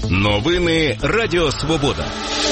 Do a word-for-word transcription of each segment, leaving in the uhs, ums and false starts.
Новини Радіо Свобода.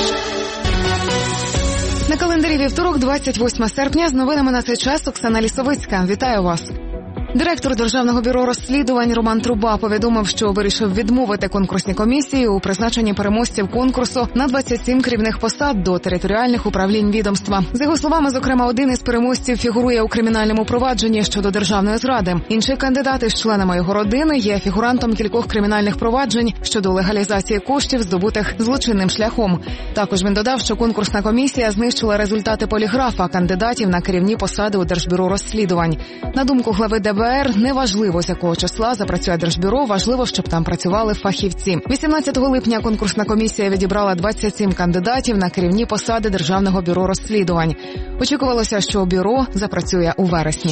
На календарі вівторок, двадцять восьмого серпня, з новинами на цей час Оксана Лісовицька. Вітаю вас. Директор Державного бюро розслідувань Роман Труба повідомив, що вирішив відмовити конкурсній комісії у призначенні переможців конкурсу на двадцять сім керівних посад до територіальних управлінь відомства. За його словами, зокрема, один із переможців фігурує у кримінальному провадженні щодо державної зради. Інші кандидати з членами його родини є фігурантом кількох кримінальних проваджень щодо легалізації коштів, здобутих злочинним шляхом. Також він додав, що конкурсна комісія знищила результати поліграфа кандидатів на керівні посади у Держбюро розслідувань. На думку глави ДБР, неважливо, з якого числа запрацює Держбюро, важливо, щоб там працювали фахівці. вісімнадцятого липня конкурсна комісія відібрала двадцять сім кандидатів на керівні посади Державного бюро розслідувань. Очікувалося, що бюро запрацює у вересні.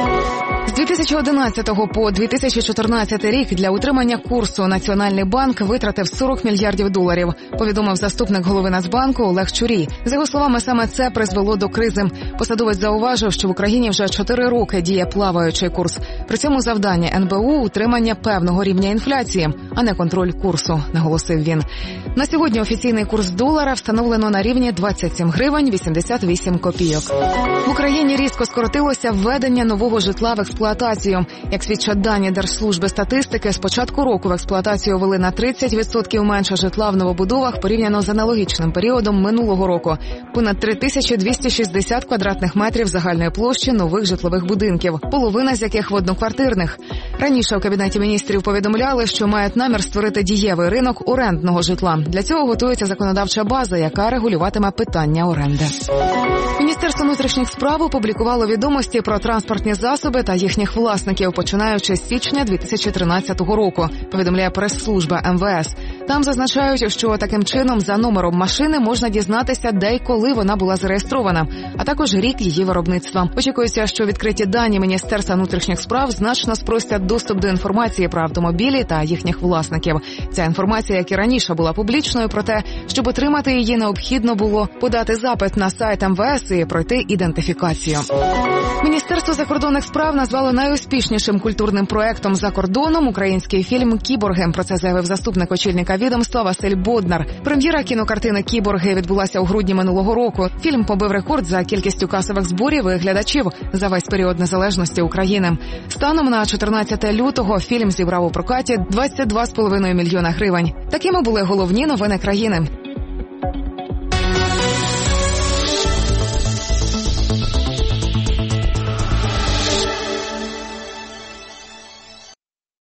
З дві тисячі одинадцятого по дві тисячі чотирнадцятий рік для утримання курсу Національний банк витратив сорок мільярдів доларів, повідомив заступник голови Нацбанку Олег Чурій. За його словами, саме це призвело до кризи. Посадовець зауважив, що в Україні вже чотири роки діє плаваючий курс. При цьому завдання ен бе у – утримання певного рівня інфляції, а не контроль курсу, наголосив він. На сьогодні офіційний курс долара встановлено на рівні двадцять сім гривень вісімдесят вісім копійок. В Україні різко скоротилося введення нового житла в експлуатацію. Як свідчать дані Держслужби статистики, з початку року в експлуатацію ввели на тридцять відсотків менше житла в новобудовах порівняно з аналогічним періодом минулого року. Понад три тисячі двісті шістдесят квадратних метрів загальної площі нових житлових будинків, половина з яких в одноквартирних. Раніше в Кабінеті міністрів повідомляли, що мають намір створити дієвий ринок орендного житла. Для цього готується законодавча база, яка регулюватиме питання оренди. Міністерство внутрішніх справ опублікувало відомості про транспортні засоби та їхніх власників, починаючи з січня дві тисячі тринадцятого року, повідомляє прес-служба ем ве ес. Там зазначають, що таким чином за номером машини можна дізнатися, де й коли вона була зареєстрована, а також рік її виробництва. Очікується, що відкриті дані Міністерства внутрішніх справ значно спростять доступ до інформації про автомобілі та їхніх власників. Ця інформація, як і раніше, була публічною, проте, щоб отримати її, необхідно було подати запит на сайт ем ве ес і пройти ідентифікацію. Міністерство закордонних справ назвало найуспішнішим культурним проектом за кордоном український фільм «Кіборги». Про це заявив заступник очільника відомства Василь Боднар. Прем'єра кінокартини «Кіборги» відбулася у грудні минулого року. Фільм побив рекорд за кількістю касових зборів і глядачів за весь період незалежності України. Станом на чотирнадцяте лютого фільм зібрав у прокаті двадцять два з половиною мільйона гривень. Такими були головні новини країни.